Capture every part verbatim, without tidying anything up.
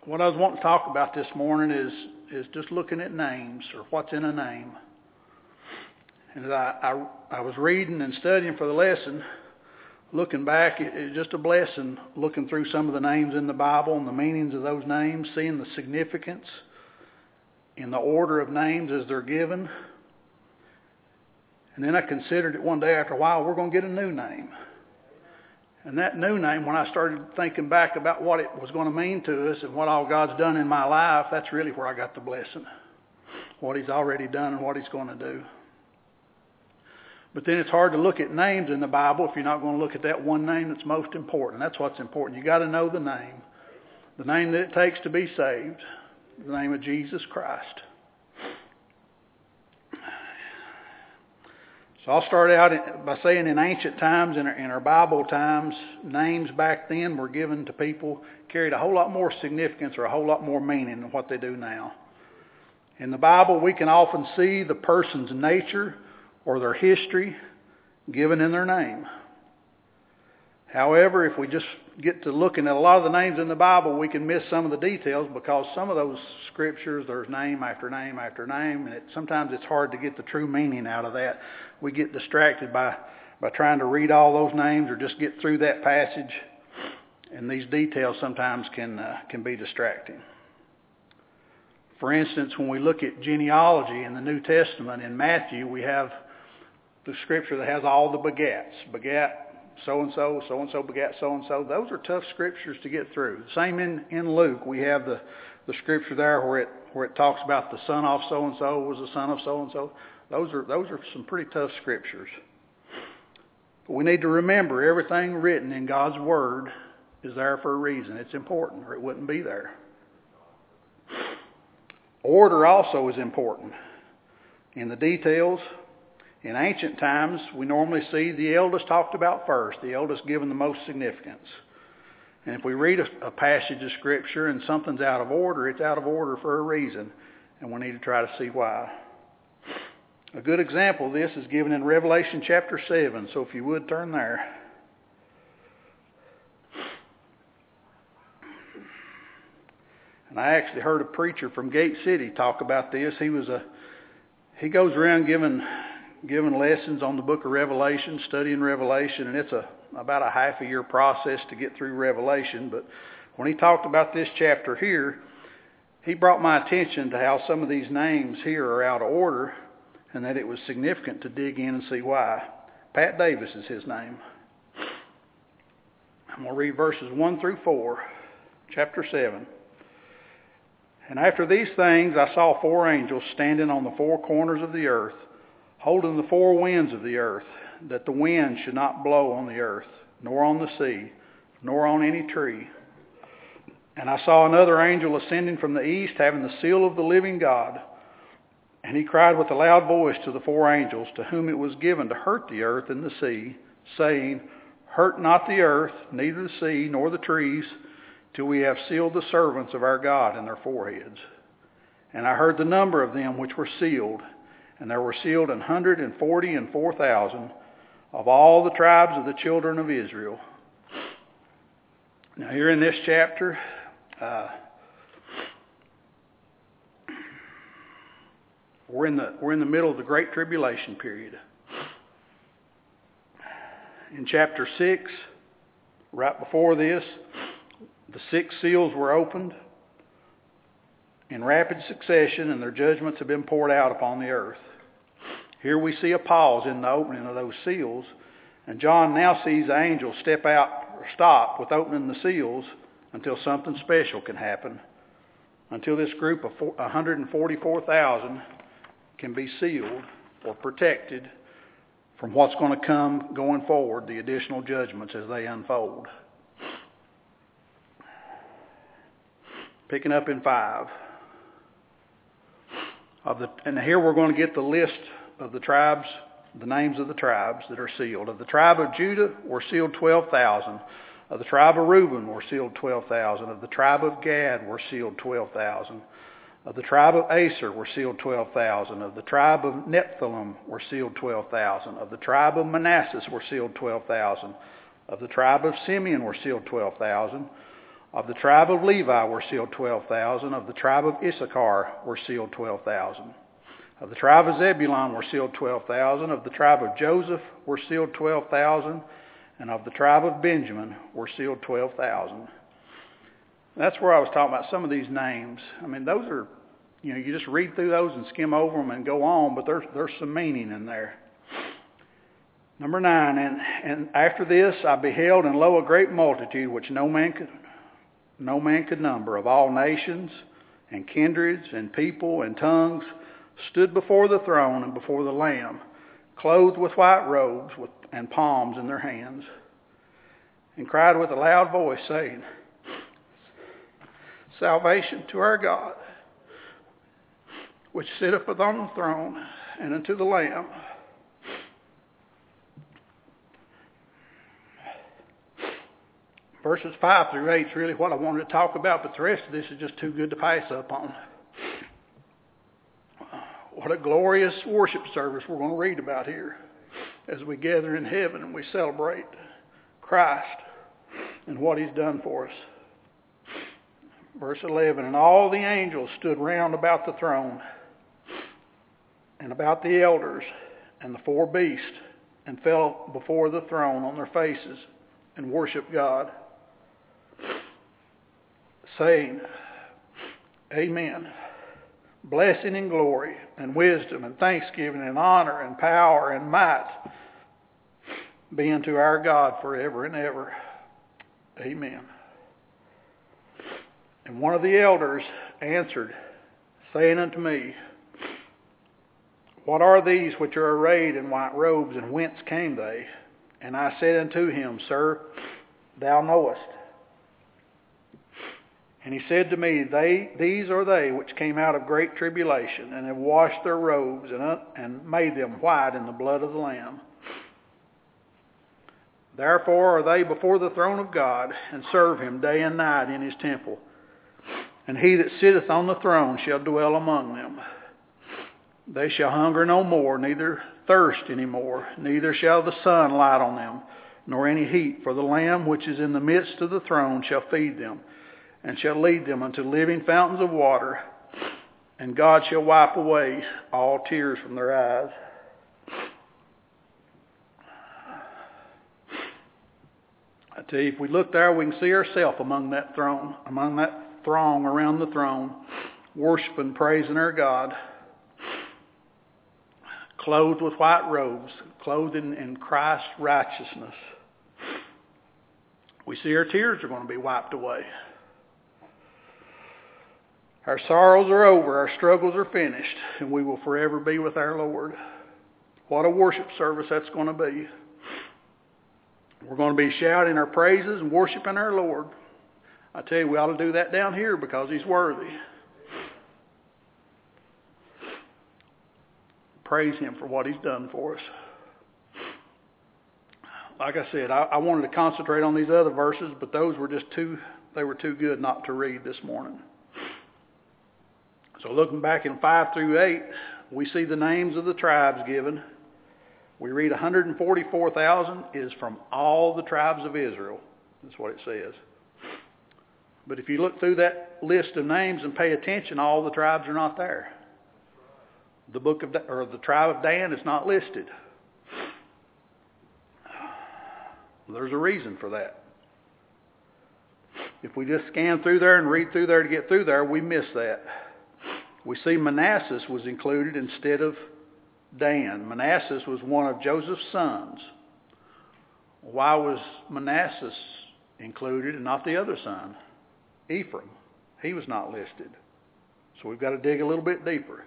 What I was wanting to talk about this morning is is just looking at names, or what's in a name. And as I, I, I was reading and studying for the lesson, looking back, it, it's just a blessing looking through some of the names in the Bible and the meanings of those names, seeing the significance in the order of names as they're given. And then I considered it one day after a while, we're going to get a new name. And that new name, when I started thinking back about what it was going to mean to us and what all God's done in my life, that's really where I got the blessing. What He's already done and what He's going to do. But then it's hard to look at names in the Bible if you're not going to look at that one name that's most important. That's what's important. You got to know the name. The name that it takes to be saved. The name of Jesus Christ. So I'll start out by saying in ancient times, in our, in our Bible times, names back then were given to people, carried a whole lot more significance or a whole lot more meaning than what they do now. In the Bible, we can often see the person's nature or their history given in their name. However, if we just get to looking at a lot of the names in the Bible, we can miss some of the details because some of those scriptures, there's name after name after name, and it, sometimes it's hard to get the true meaning out of that. We get distracted by, by trying to read all those names or just get through that passage, and these details sometimes can uh, can be distracting. For instance, when we look at genealogy in the New Testament, in Matthew, we have the scripture that has all the begats. Begat so-and-so, so-and-so begat so-and-so. Those are tough scriptures to get through. Same in, in Luke. We have the, the scripture there where it where it talks about the son of so-and-so was the son of so-and-so. Those are those are some pretty tough scriptures. But we need to remember everything written in God's Word is there for a reason. It's important, or it wouldn't be there. Order also is important. In the details, in ancient times, we normally see the eldest talked about first, the eldest given the most significance. And if we read a, a passage of Scripture and something's out of order, it's out of order for a reason, and we need to try to see why. A good example of this is given in Revelation chapter seven, so if you would turn there. And I actually heard a preacher from Gate City talk about this. He was a he goes around giving giving lessons on the book of Revelation, studying Revelation, and it's a about a half a year process to get through Revelation. But when he talked about this chapter here, he brought my attention to how some of these names here are out of order, and that it was significant to dig in and see why. Pat Davis is his name. I'm going to read verses one through four, chapter seven. And after these things I saw four angels standing on the four corners of the earth, holding the four winds of the earth, that the wind should not blow on the earth, nor on the sea, nor on any tree. And I saw another angel ascending from the east, having the seal of the living God. And he cried with a loud voice to the four angels, to whom it was given to hurt the earth and the sea, saying, Hurt not the earth, neither the sea, nor the trees, till we have sealed the servants of our God in their foreheads. And I heard the number of them which were sealed, and there were sealed an hundred and forty and four thousand of all the tribes of the children of Israel. Now here in this chapter, uh, we're in the we're in the middle of the Great Tribulation period. In chapter six, right before this, the six seals were opened in rapid succession, and their judgments have been poured out upon the earth. Here we see a pause in the opening of those seals, and John now sees the angels step out or stop with opening the seals until something special can happen, until this group of one hundred forty-four thousand can be sealed or protected from what's going to come going forward, the additional judgments as they unfold. Picking up in five. Of the, and here we're going to get the list of the tribes, the names of the tribes that are sealed. Of the tribe of Judah were sealed twelve thousand. Of the tribe of Reuben were sealed twelve thousand. Of the tribe of Gad were sealed twelve thousand. Of the tribe of Aser were sealed twelve thousand. Of the tribe of Nephthalim were sealed twelve thousand. Of the tribe of Manasseh were sealed twelve thousand. Of the tribe of Simeon were sealed twelve thousand. Of the tribe of Levi were sealed twelve thousand. Of the tribe of Issachar were sealed twelve thousand. Of the tribe of Zebulun were sealed twelve thousand. Of the tribe of Joseph were sealed twelve thousand. And of the tribe of Benjamin were sealed twelve thousand. That's where I was talking about some of these names. I mean, those are, you know, you just read through those and skim over them and go on, but there's, there's some meaning in there. Number nine, and, and after this I beheld, and lo, a great multitude which no man could no man could number, of all nations and kindreds and people and tongues, stood before the throne and before the Lamb, clothed with white robes with, and palms in their hands, and cried with a loud voice, saying, Salvation to our God, which sitteth upon the throne, and unto the Lamb. Verses five through eight is really what I wanted to talk about, but the rest of this is just too good to pass up on. What a glorious worship service we're going to read about here as we gather in heaven and we celebrate Christ and what He's done for us. Verse eleven, and all the angels stood round about the throne and about the elders and the four beasts, and fell before the throne on their faces and worshiped God, saying, Amen. Blessing and glory and wisdom and thanksgiving and honor and power and might be unto our God forever and ever. Amen. And one of the elders answered, saying unto me, What are these which are arrayed in white robes, and whence came they? And I said unto him, Sir, thou knowest. And he said to me, they, These are they which came out of great tribulation, and have washed their robes, and, uh, and made them white in the blood of the Lamb. Therefore are they before the throne of God, and serve Him day and night in His temple. And He that sitteth on the throne shall dwell among them. They shall hunger no more, neither thirst any more, neither shall the sun light on them, nor any heat. For the Lamb which is in the midst of the throne shall feed them, and shall lead them unto living fountains of water, and God shall wipe away all tears from their eyes. I tell you, if we look there, we can see ourselves among that throne, among that throng around the throne, worshiping, praising our God, clothed with white robes, clothed in, in Christ's righteousness. We see our tears are going to be wiped away. Our sorrows are over, our struggles are finished, and we will forever be with our Lord. What a worship service that's going to be. We're going to be shouting our praises and worshiping our Lord. I tell you, we ought to do that down here because He's worthy. Praise Him for what He's done for us. Like I said, I, I wanted to concentrate on these other verses, but those were just too, they were too good not to read this morning. So looking back in five through eight, we see the names of the tribes given. We read one hundred forty-four thousand is from all the tribes of Israel. That's what it says. But if you look through that list of names and pay attention, all the tribes are not there. The book of or the tribe of Dan is not listed. There's a reason for that. If we just scan through there and read through there to get through there, we miss that. We see Manasseh was included instead of Dan. Manasseh was one of Joseph's sons. Why was Manasseh included and not the other son? Ephraim. He was not listed. So we've got to dig a little bit deeper.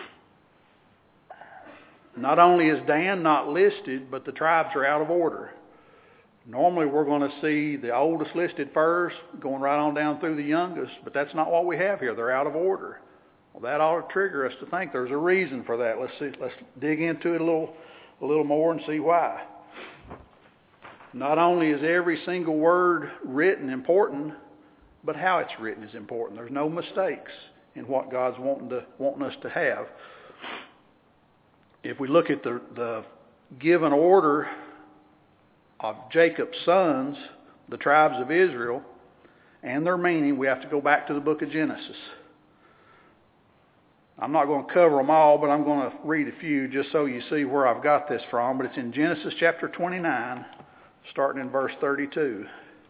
Not only is Dan not listed, but the tribes are out of order. Normally we're going to see the oldest listed first, going right on down through the youngest, but that's not what we have here. They're out of order. Well, that ought to trigger us to think there's a reason for that. Let's see. Let's dig into it a little, a little more and see why. Not only is every single word written important, but how it's written is important. There's no mistakes in what God's wanting to wanting us to have. If we look at the, the given order of Jacob's sons, the tribes of Israel, and their meaning, we have to go back to the book of Genesis. I'm not going to cover them all, but I'm going to read a few just so you see where I've got this from. But it's in Genesis chapter twenty-nine, starting in verse thirty-two.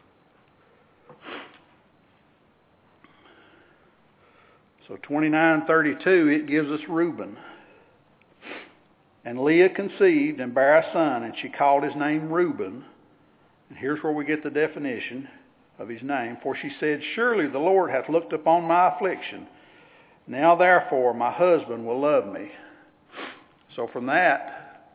So twenty-nine thirty-two, it gives us Reuben. And Leah conceived and bare a son, and she called his name Reuben. And here's where we get the definition of his name. For she said, surely the Lord hath looked upon my affliction. Now therefore my husband will love me. So from that,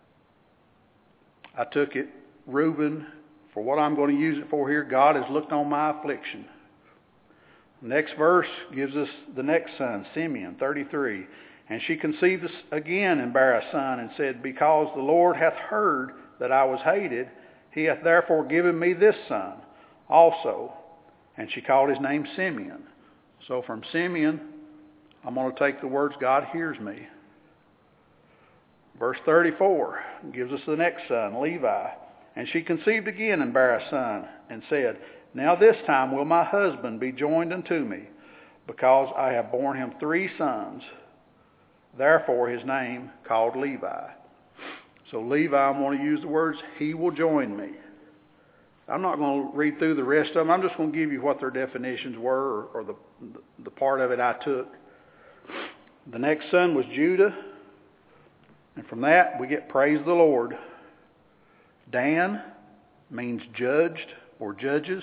I took it, Reuben, for what I'm going to use it for here, God has looked on my affliction. Next verse gives us the next son, Simeon, thirty-three. And she conceived again and bare a son, and said, because the Lord hath heard that I was hated, he hath therefore given me this son also. And she called his name Simeon. So from Simeon, I'm going to take the words, God hears me. Verse thirty-four gives us the next son, Levi. And she conceived again and bare a son, and said, now this time will my husband be joined unto me, because I have borne him three sons. Therefore his name called Levi. So Levi, I'm going to use the words, he will join me. I'm not going to read through the rest of them. I'm just going to give you what their definitions were, or, or the, the part of it I took. The next son was Judah. And from that we get praise the Lord. Dan means judged or judges.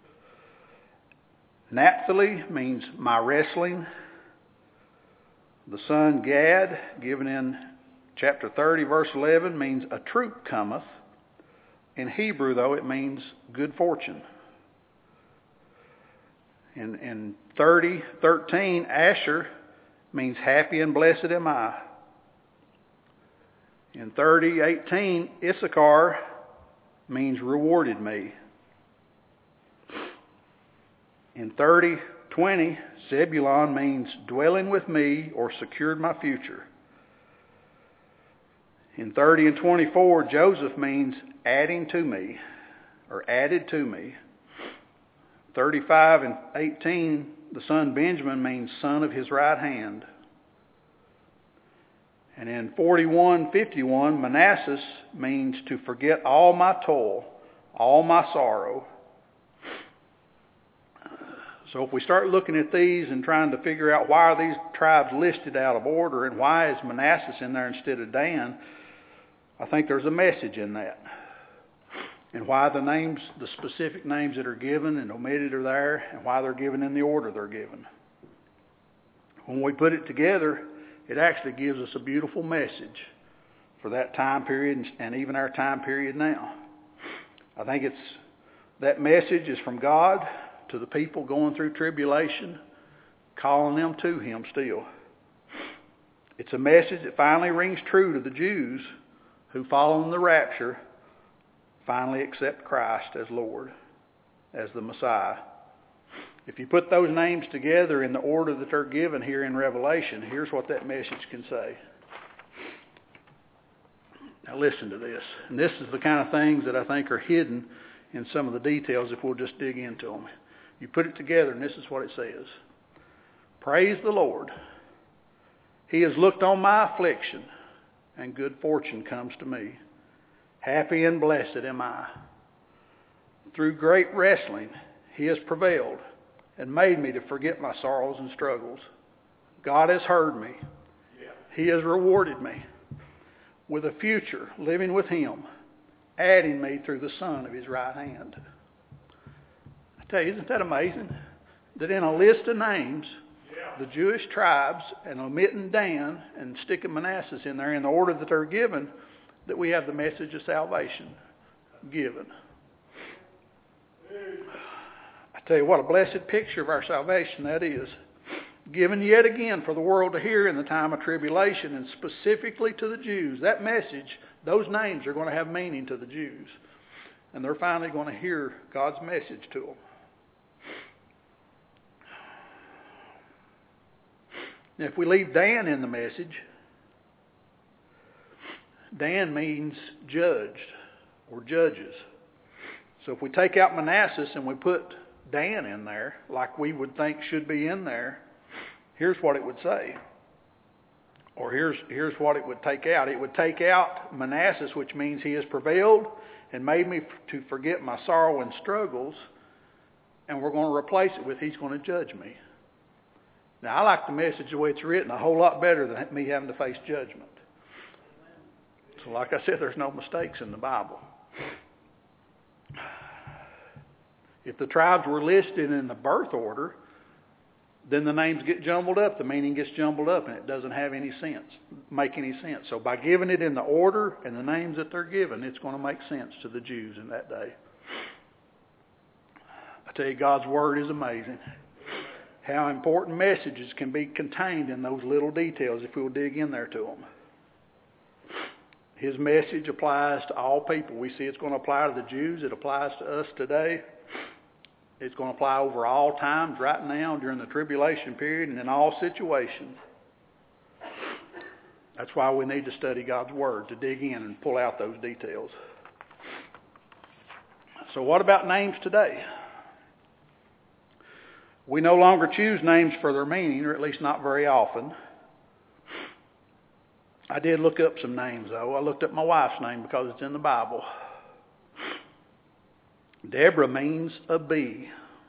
Naphtali means my wrestling. The son Gad, given in chapter thirty, verse eleven, means a troop cometh. In Hebrew, though, it means good fortune. In, in thirty, thirteen, Asher means happy and blessed am I. In thirty, eighteen, Issachar means rewarded me. In thirty, twenty, Zebulon means dwelling with me or secured my future. In thirty and twenty-four, Joseph means adding to me or added to me. thirty-five and eighteen, the son Benjamin means son of his right hand. And in forty-one, fifty-one, Manasseh means to forget all my toil, all my sorrow. So if we start looking at these and trying to figure out why are these tribes listed out of order and why is Manasseh in there instead of Dan, I think there's a message in that. And why the names, the specific names that are given and omitted are there, and why they're given in the order they're given. When we put it together, it actually gives us a beautiful message for that time period and even our time period now. I think it's that message is from God to the people going through tribulation, calling them to him still. It's a message that finally rings true to the Jews who, following the rapture, finally accept Christ as Lord, as the Messiah. If you put those names together in the order that they're given here in Revelation, here's what that message can say. Now listen to this. And this is the kind of things that I think are hidden in some of the details if we'll just dig into them. You put it together and this is what it says. Praise the Lord. He has looked on my affliction, and good fortune comes to me. Happy and blessed am I. Through great wrestling, he has prevailed and made me to forget my sorrows and struggles. God has heard me. He has rewarded me with a future living with him, adding me through the Son of his right hand. I tell you, isn't that amazing? That in a list of names, the Jewish tribes, and omitting Dan and sticking Manasseh in there in the order that they're given, that we have the message of salvation given. I tell you what, a blessed picture of our salvation that is. Given yet again for the world to hear in the time of tribulation, and specifically to the Jews. That message, those names are going to have meaning to the Jews. And they're finally going to hear God's message to them. Now, if we leave Dan in the message, Dan means judged or judges. So if we take out Manasseh and we put Dan in there, like we would think should be in there, here's what it would say. Or here's here's what it would take out. It would take out Manasseh, which means he has prevailed and made me to forget my sorrow and struggles. And we're going to replace it with he's going to judge me. Now, I like the message the way it's written a whole lot better than me having to face judgment. So like I said, there's no mistakes in the Bible. If the tribes were listed in the birth order, then the names get jumbled up, the meaning gets jumbled up, and it doesn't have any sense, make any sense. So by giving it in the order and the names that they're given, it's going to make sense to the Jews in that day. I tell you, God's Word is amazing. How important messages can be contained in those little details if we'll dig in there to them. His message applies to all people. We see it's going to apply to the Jews. It applies to us today. It's going to apply over all times, right now, during the tribulation period, and in all situations. That's why we need to study God's Word, to dig in and pull out those details. So what about names today? We no longer choose names for their meaning, or at least not very often. I did look up some names, though. I looked up my wife's name because it's in the Bible. Deborah means a bee.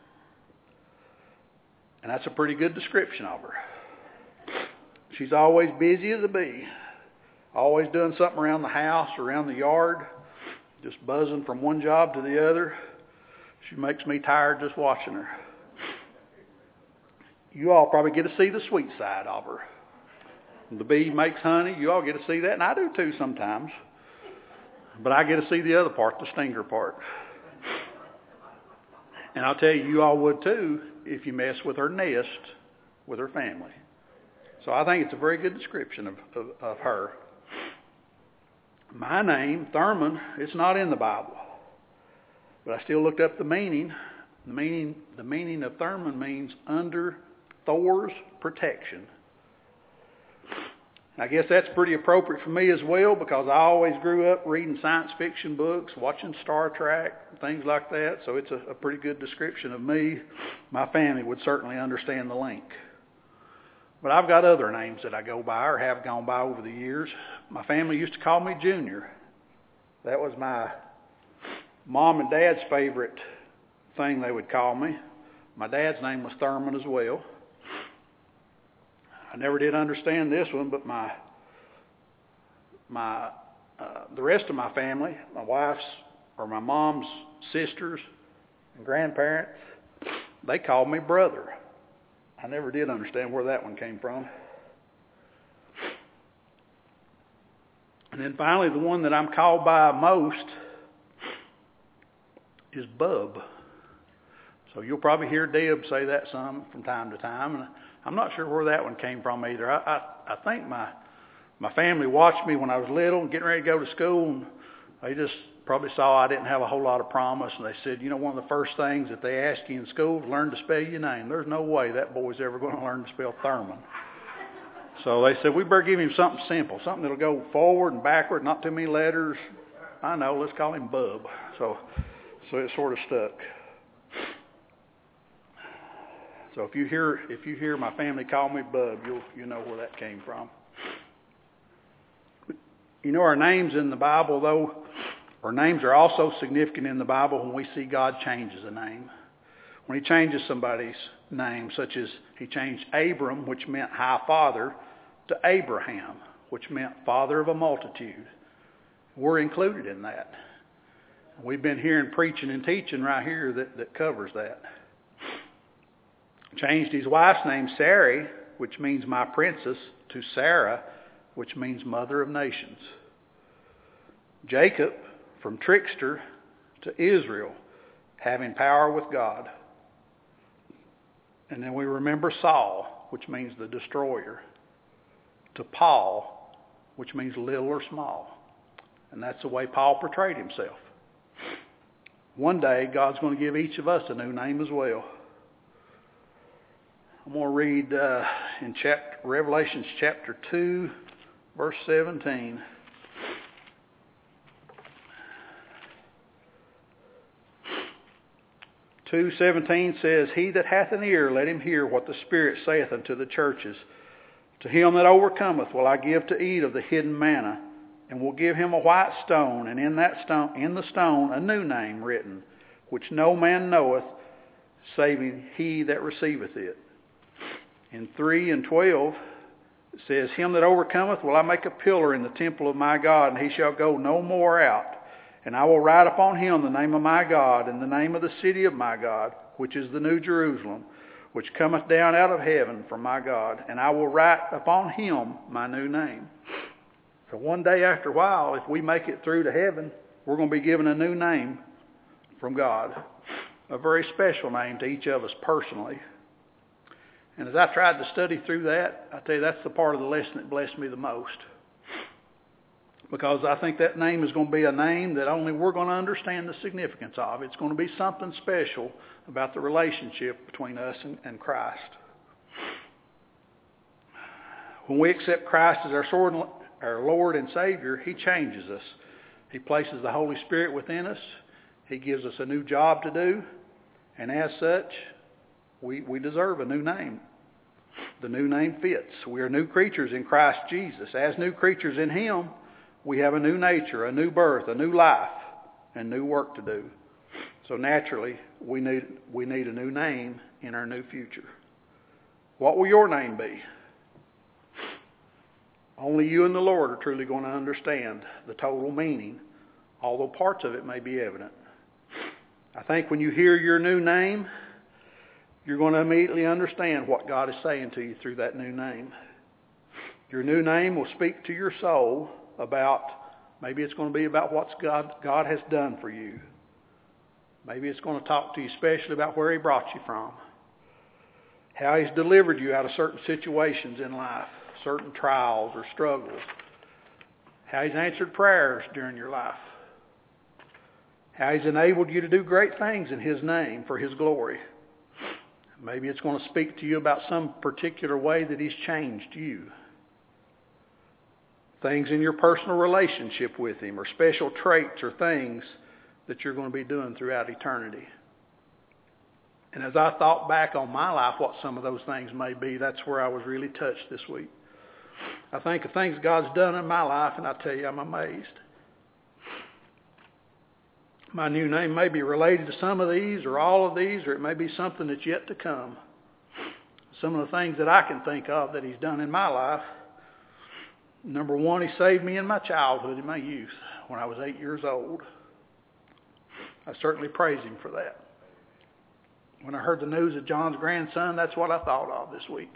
And that's a pretty good description of her. She's always busy as a bee. Always doing something around the house, around the yard. Just buzzing from one job to the other. She makes me tired just watching her. You all probably get to see the sweet side of her. When the bee makes honey, you all get to see that, and I do too sometimes. But I get to see the other part, the stinger part. And I'll tell you, you all would too if you mess with her nest, with her family. So I think it's a very good description of, of, of her. My name, Thurman, it's not in the Bible. But I still looked up the meaning. The meaning, the meaning of Thurman means under Thor's protection. I guess that's pretty appropriate for me as well, because I always grew up reading science fiction books, watching Star Trek, things like that. So it's a, a pretty good description of me. My family would certainly understand the link. But I've got other names that I go by or have gone by over the years. My family used to call me Junior. That was my mom and dad's favorite thing they would call me. My dad's name was Thurman as well. I never did understand this one, but my my uh, the rest of my family, my wife's or my mom's sisters and grandparents, they called me brother. I never did understand where that one came from. And then finally, the one that I'm called by most is Bub. So you'll probably hear Deb say that some from time to time. And I'm not sure where that one came from either. I, I, I think my my family watched me when I was little and getting ready to go to school, and they just probably saw I didn't have a whole lot of promise, and they said, you know, one of the first things that they ask you in school is learn to spell your name. There's no way that boy's ever going to learn to spell Thurman. So they said, we better give him something simple, something that'll go forward and backward, not too many letters. I know, let's call him Bub. So, so it sort of stuck. So if you hear if you hear my family call me Bub, you'll you know where that came from. You know, our names in the Bible, though, our names are also significant in the Bible when we see God changes a name. When he changes somebody's name, such as he changed Abram, which meant high father, to Abraham, which meant father of a multitude. We're included in that. We've been hearing preaching and teaching right here that, that covers that. Changed his wife's name, Sarai, which means my princess, to Sarah, which means mother of nations. Jacob, from trickster to Israel, having power with God. And then we remember Saul, which means the destroyer, to Paul, which means little or small. And that's the way Paul portrayed himself. One day, God's going to give each of us a new name as well. I'm going to read uh, in chapter, Revelations chapter two, verse seventeen. two seventeen says, He that hath an ear, let him hear what the Spirit saith unto the churches. To him that overcometh will I give to eat of the hidden manna, and will give him a white stone, and in that stone, in the stone, a new name written, which no man knoweth, saving he that receiveth it. In three and twelve, it says, Him that overcometh will I make a pillar in the temple of my God, and he shall go no more out. And I will write upon him the name of my God, and the name of the city of my God, which is the New Jerusalem, which cometh down out of heaven from my God. And I will write upon him my new name. So one day after a while, if we make it through to heaven, we're going to be given a new name from God. A very special name to each of us personally. And as I tried to study through that, I tell you, that's the part of the lesson that blessed me the most. Because I think that name is going to be a name that only we're going to understand the significance of. It's going to be something special about the relationship between us and, and Christ. When we accept Christ as our, sword, our Lord and Savior, He changes us. He places the Holy Spirit within us. He gives us a new job to do. And as such, we, we deserve a new name. The new name fits. We are new creatures in Christ Jesus. As new creatures in Him, we have a new nature, a new birth, a new life, and new work to do. So naturally, we need, we need a new name in our new future. What will your name be? Only you and the Lord are truly going to understand the total meaning, although parts of it may be evident. I think when you hear your new name, you're going to immediately understand what God is saying to you through that new name. Your new name will speak to your soul about, maybe it's going to be about what God, God has done for you. Maybe it's going to talk to you especially about where He brought you from. How He's delivered you out of certain situations in life, certain trials or struggles. How He's answered prayers during your life. How He's enabled you to do great things in His name for His glory. Maybe it's going to speak to you about some particular way that He's changed you. Things in your personal relationship with Him, or special traits or things that you're going to be doing throughout eternity. And as I thought back on my life, what some of those things may be, that's where I was really touched this week. I think of things God's done in my life, and I tell you, I'm amazed. My new name may be related to some of these, or all of these, or it may be something that's yet to come. Some of the things that I can think of that He's done in my life. Number one, He saved me in my childhood, in my youth, when I was eight years old. I certainly praise Him for that. When I heard the news of John's grandson, that's what I thought of this week.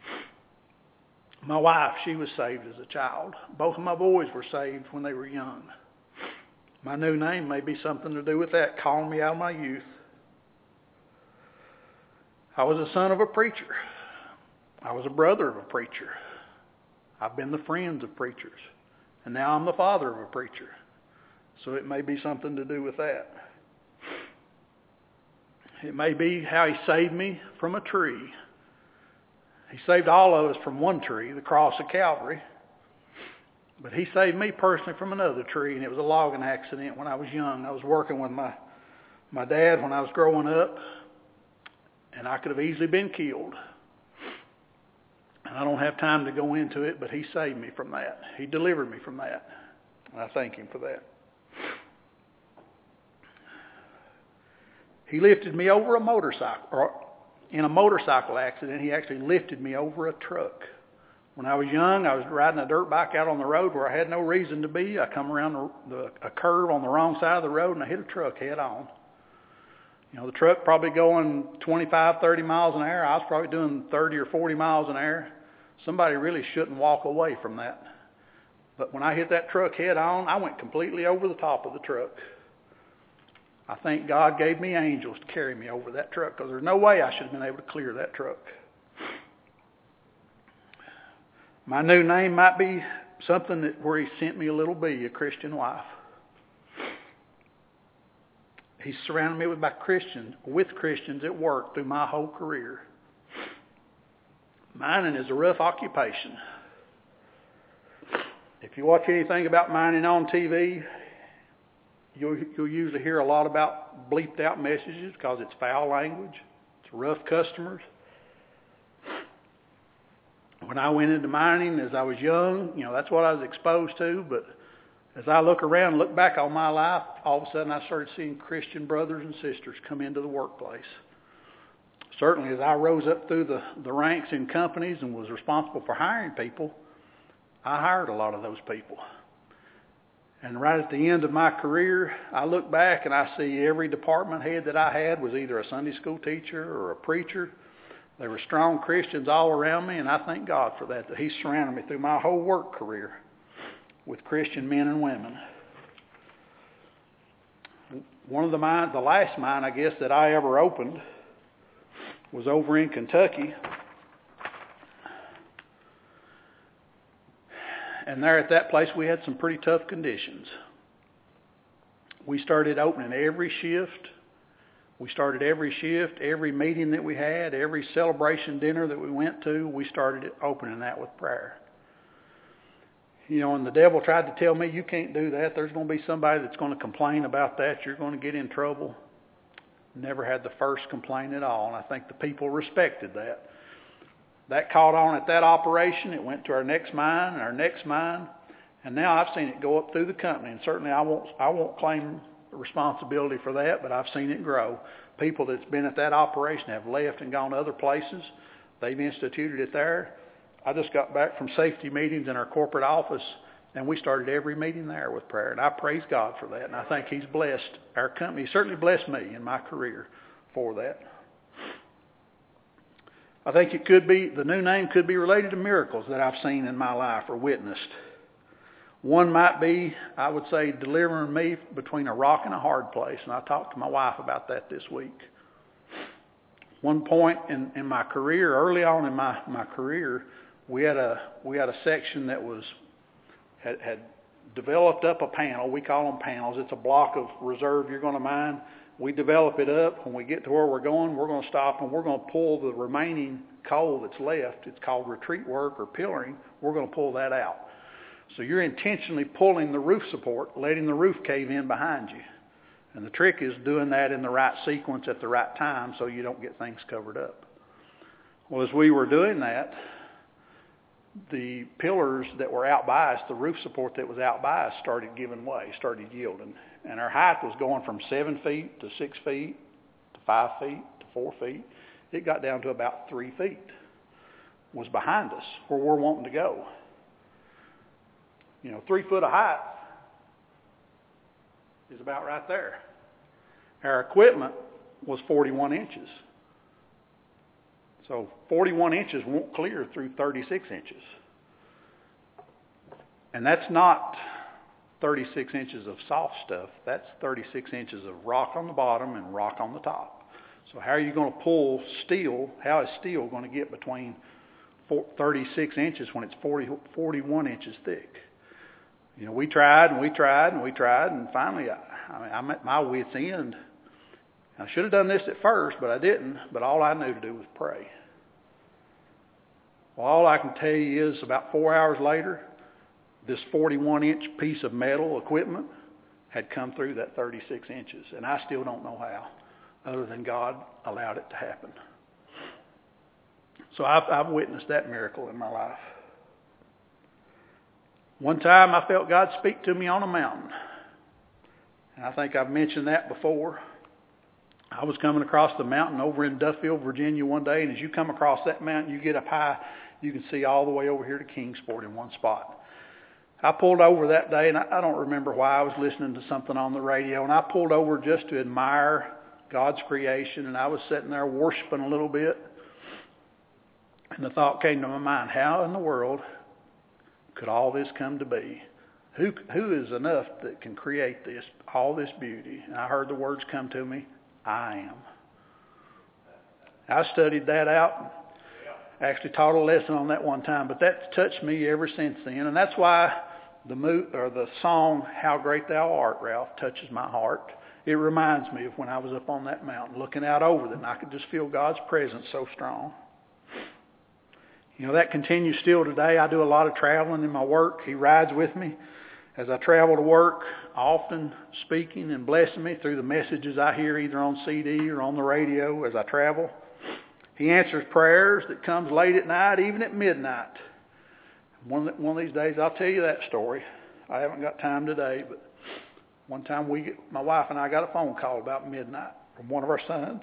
My wife, she was saved as a child. Both of my boys were saved when they were young. My new name may be something to do with that, calling me out of my youth. I was a son of a preacher. I was a brother of a preacher. I've been the friend of preachers. And now I'm the father of a preacher. So it may be something to do with that. It may be how He saved me from a tree. He saved all of us from one tree, the cross of Calvary. But He saved me personally from another tree, and it was a logging accident when I was young. I was working with my, my dad when I was growing up, and I could have easily been killed. And I don't have time to go into it, but He saved me from that. He delivered me from that. And I thank Him for that. He lifted me over a motorcycle, or in a motorcycle accident, He actually lifted me over a truck. When I was young, I was riding a dirt bike out on the road where I had no reason to be. I come around the, the, a curve on the wrong side of the road and I hit a truck head on. You know, the truck probably going twenty-five, thirty miles an hour. I was probably doing thirty or forty miles an hour. Somebody really shouldn't walk away from that. But when I hit that truck head on, I went completely over the top of the truck. I think God gave me angels to carry me over that truck, because there's no way I should have been able to clear that truck. My new name might be something that where He sent me a little bee, a Christian wife. He's surrounded me with by Christians, with Christians at work through my whole career. Mining is a rough occupation. If you watch anything about mining on T V, you'll, you'll usually hear a lot about bleeped out messages because it's foul language. It's rough customers. When I went into mining as I was young, you know, that's what I was exposed to. But as I look around, look back on my life, all of a sudden I started seeing Christian brothers and sisters come into the workplace. Certainly as I rose up through the, the ranks in companies and was responsible for hiring people, I hired a lot of those people. And right at the end of my career, I look back and I see every department head that I had was either a Sunday school teacher or a preacher. There were strong Christians all around me, and I thank God for that, that He surrounded me through my whole work career with Christian men and women. One of the mines, the last mine, I guess, that I ever opened was over in Kentucky. And there at that place, we had some pretty tough conditions. We started opening every shift. We started every shift, every meeting that we had, every celebration dinner that we went to, we started opening that with prayer. You know, and the devil tried to tell me, you can't do that. There's going to be somebody that's going to complain about that. You're going to get in trouble. Never had the first complaint at all, and I think the people respected that. That caught on at that operation. It went to our next mine and our next mine, and now I've seen it go up through the company, and certainly I won't, I won't claim responsibility for that, but I've seen it grow. People that's been at that operation have left and gone to other places. They've instituted it there. I just got back from safety meetings in our corporate office, and we started every meeting there with prayer, and I praise God for that, and I think He's blessed our company. He certainly blessed me in my career for that. I think it could be, the new name could be related to miracles that I've seen in my life or witnessed. One might be, I would say, delivering me between a rock and a hard place. And I talked to my wife about that this week. One point in, in my career, early on in my, my career, we had a we had a section that was had, had developed up a panel. We call them panels. It's a block of reserve you're going to mine. We develop it up. When we get to where we're going, we're going to stop and we're going to pull the remaining coal that's left. It's called retreat work or pillaring. We're going to pull that out. So you're intentionally pulling the roof support, letting the roof cave in behind you. And the trick is doing that in the right sequence at the right time so you don't get things covered up. Well, as we were doing that, the pillars that were out by us, the roof support that was out by us started giving way, started yielding. And our height was going from seven feet to six feet to five feet to four feet. It got down to about three feet. It was behind us where we're wanting to go. You know, three foot of height is about right there. Our equipment was forty-one inches. So forty-one inches won't clear through thirty-six inches. And that's not thirty-six inches of soft stuff. That's thirty-six inches of rock on the bottom and rock on the top. So how are you going to pull steel? How is steel going to get between thirty-six inches when it's forty, forty-one inches thick? You know, we tried and we tried and we tried, and finally, I, I mean, I'm at my wit's end. I should have done this at first, but I didn't. But all I knew to do was pray. Well, all I can tell you is about four hours later, this forty-one inch piece of metal equipment had come through that thirty-six inches. And I still don't know how, other than God allowed it to happen. So I've, I've witnessed that miracle in my life. One time I felt God speak to me on a mountain. And I think I've mentioned that before. I was coming across the mountain over in Duffield, Virginia one day, and as you come across that mountain, you get up high, you can see all the way over here to Kingsport in one spot. I pulled over that day, and I, I don't remember why. I was listening to something on the radio, and I pulled over just to admire God's creation, and I was sitting there worshiping a little bit. And the thought came to my mind, how in the world could all this come to be? Who who is enough that can create this, all this beauty? And I heard the words come to me, I am. I studied that out. Actually taught a lesson on that one time, but that's touched me ever since then. And that's why the mo- or the song, How Great Thou Art, Ralph, touches my heart. It reminds me of when I was up on that mountain looking out over it, and I could just feel God's presence so strong. You know, that continues still today. I do a lot of traveling in my work. He rides with me. As I travel to work, often speaking and blessing me through the messages I hear either on C D or on the radio as I travel. He answers prayers that comes late at night, even at midnight. One, one of these days I'll tell you that story. I haven't got time today, but one time we, get, my wife and I got a phone call about midnight from one of our sons.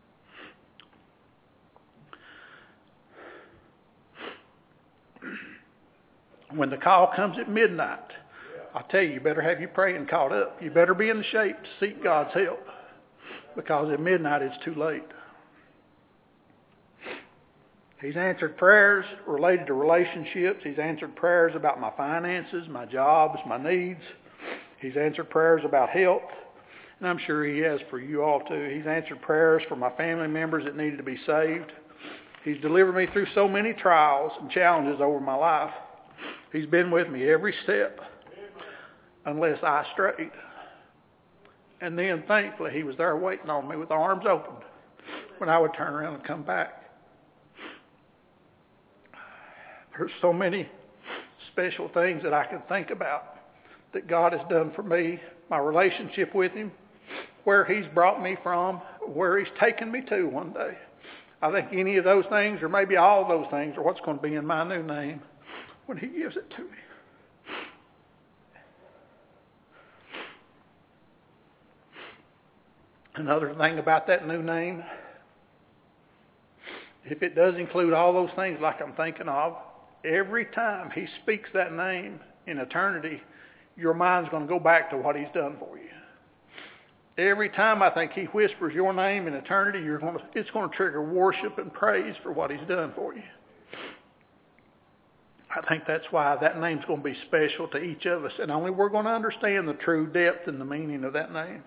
When the call comes at midnight, I tell you, you better have your praying caught up. You better be in shape to seek God's help, because at midnight it's too late. He's answered prayers related to relationships. He's answered prayers about my finances, my jobs, my needs. He's answered prayers about health, and I'm sure he has for you all too. He's answered prayers for my family members that needed to be saved. He's delivered me through so many trials and challenges over my life. He's been with me every step, unless I strayed. And then, thankfully, he was there waiting on me with arms open when I would turn around and come back. There's so many special things that I can think about that God has done for me, my relationship with him, where he's brought me from, where he's taken me to one day. I think any of those things, or maybe all of those things, are what's going to be in my new name when he gives it to me. Another thing about that new name, if it does include all those things like I'm thinking of, every time he speaks that name in eternity, your mind's going to go back to what he's done for you. Every time I think he whispers your name in eternity, you're going to, it's going to trigger worship and praise for what he's done for you. I think that's why that name's going to be special to each of us, and only we're going to understand the true depth and the meaning of that name.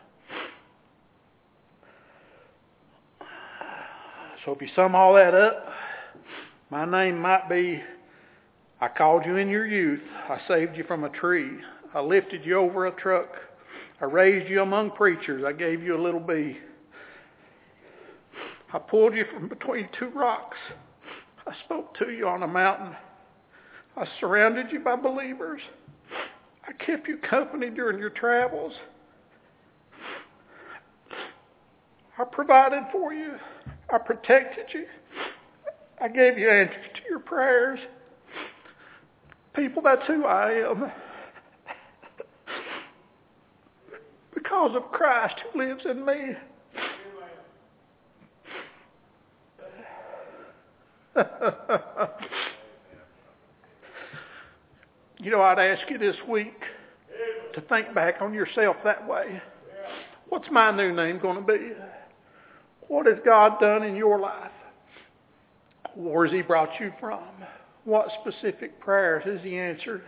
So if you sum all that up, my name might be, I called you in your youth. I saved you from a tree. I lifted you over a truck. I raised you among preachers. I gave you a little bee. I pulled you from between two rocks. I spoke to you on a mountain. I surrounded you by believers. I kept you company during your travels. I provided for you. I protected you. I gave you answers to your prayers. People, that's who I am. Because of Christ who lives in me. You know, I'd ask you this week to think back on yourself that way. What's my new name going to be? What has God done in your life? Where has he brought you from? What specific prayers has he answered?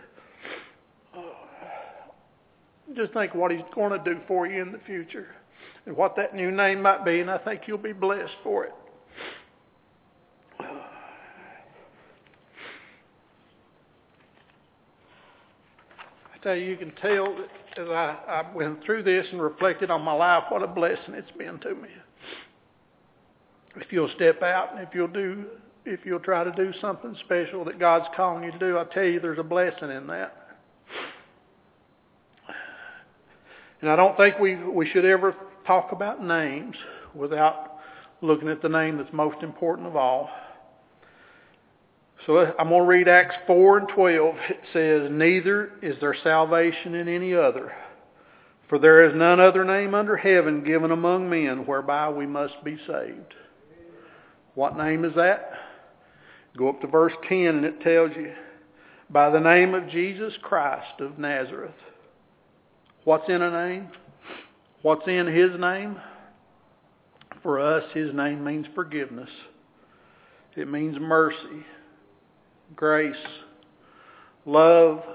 Just think what he's going to do for you in the future and what that new name might be, and I think you'll be blessed for it. I tell you, you can tell that as I, I went through this and reflected on my life, what a blessing it's been to me. If you'll step out and if you'll do, if you'll try to do something special that God's calling you to do, I tell you, there's a blessing in that. And I don't think we, we should ever talk about names without looking at the name that's most important of all. So I'm going to read Acts four and twelve. It says, "Neither is there salvation in any other, for there is none other name under heaven given among men whereby we must be saved." What name is that? Go up to verse ten and it tells you, "By the name of Jesus Christ of Nazareth." What's in a name? What's in his name? For us, his name means forgiveness. It means mercy, grace, love,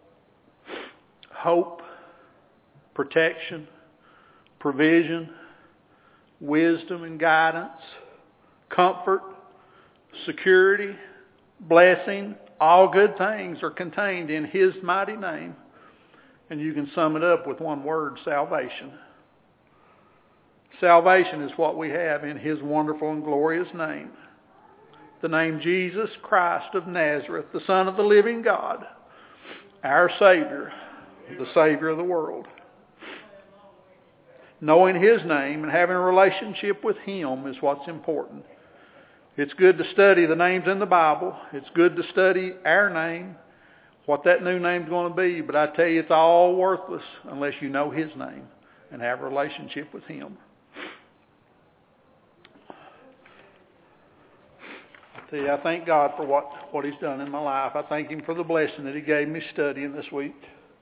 hope, protection, provision, wisdom and guidance, comfort, security, blessing. All good things are contained in his mighty name. And you can sum it up with one word: salvation. Salvation is what we have in his wonderful and glorious name. The name Jesus Christ of Nazareth, the Son of the living God, our Savior, the Savior of the world. Knowing His name and having a relationship with Him is what's important. It's good to study the names in the Bible. It's good to study our name, what that new name's going to be. But I tell you, it's all worthless unless you know His name and have a relationship with Him. I tell you, I thank God for what, what He's done in my life. I thank Him for the blessing that He gave me studying this week.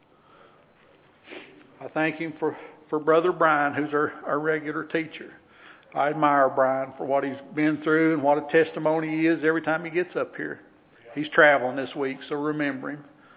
I thank Him for, for Brother Brian, who's our, our regular teacher. I admire Brian for what he's been through and what a testimony he is every time he gets up here. He's traveling this week, so remember him.